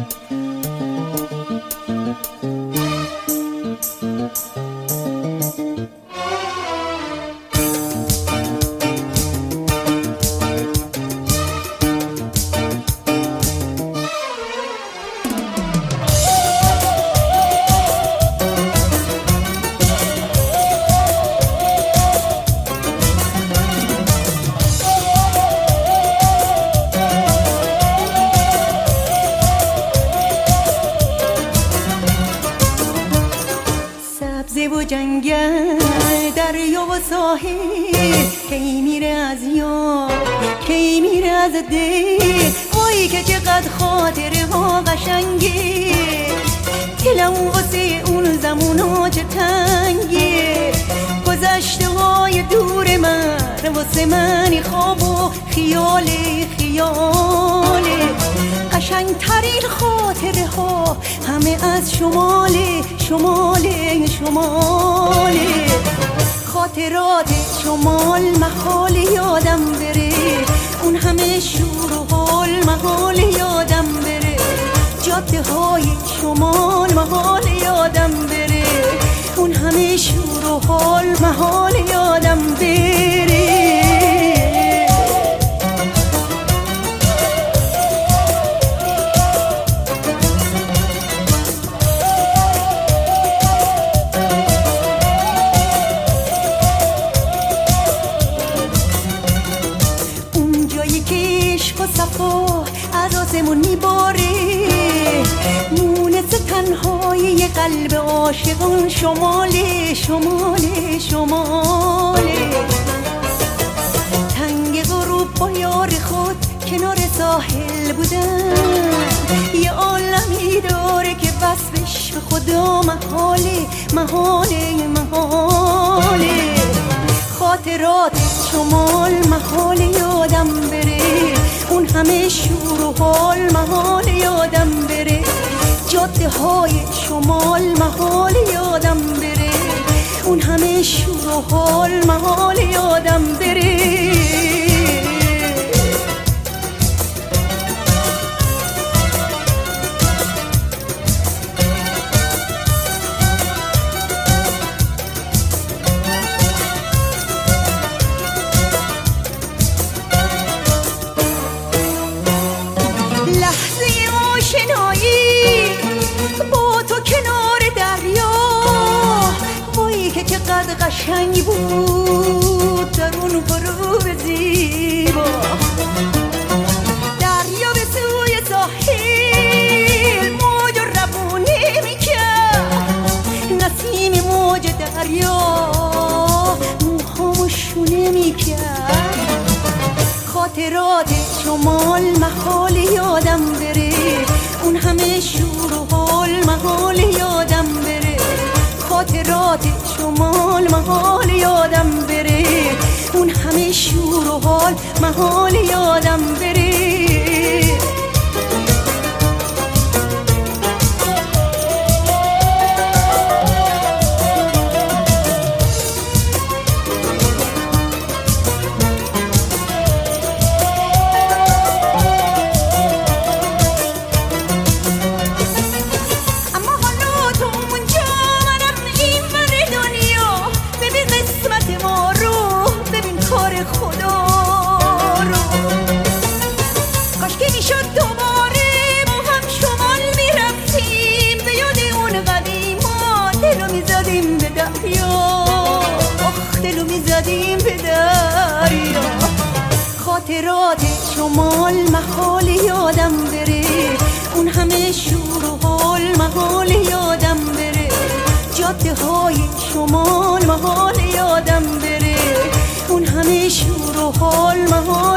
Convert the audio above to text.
و جنگل دریا و ساحل کی میره از یاد کی میره از دل وای که چقدر خاطره ها قشنگه دلم واسه اون زمونا چه تنگه گذشته های دور من واسه منی خواب و خیاله قشنگ ترین خاطره ها همه از شماله خاطرات شمال محال یادم بره اون همه شور و حال محال یادم بره جاده های شمال محال یادم بره اون همه شور و حال محال یادم بره از آسمون میباره مونس تنهای قلب عاشقان شماله تنگ غروب با یار خود کنار ساحل بودن یه عالمی داره که وصفش به خدا محاله خاطرات شمال محال یادم بره اون همه شور و حال محال یادم بره جاده های شمال محال یادم بره اون همه شور و حال محال یادم بره چقدر قشنگ بود در اون غروب زیبا دریا به سوی ساحل موج روونه میکرد نسیم موج دریا موهامو شونه میکرد خاطرات شمال محال یادم بره اون همه شور و حال محال یادم بره خاطرات شمال محال یادم بره اون همه شور و حال محال یادم بره خاطرات شمال محال یادم بره اون همه شور و حال محال یادم بره جاده های شمال محال یادم بره اون همه شور و حال محال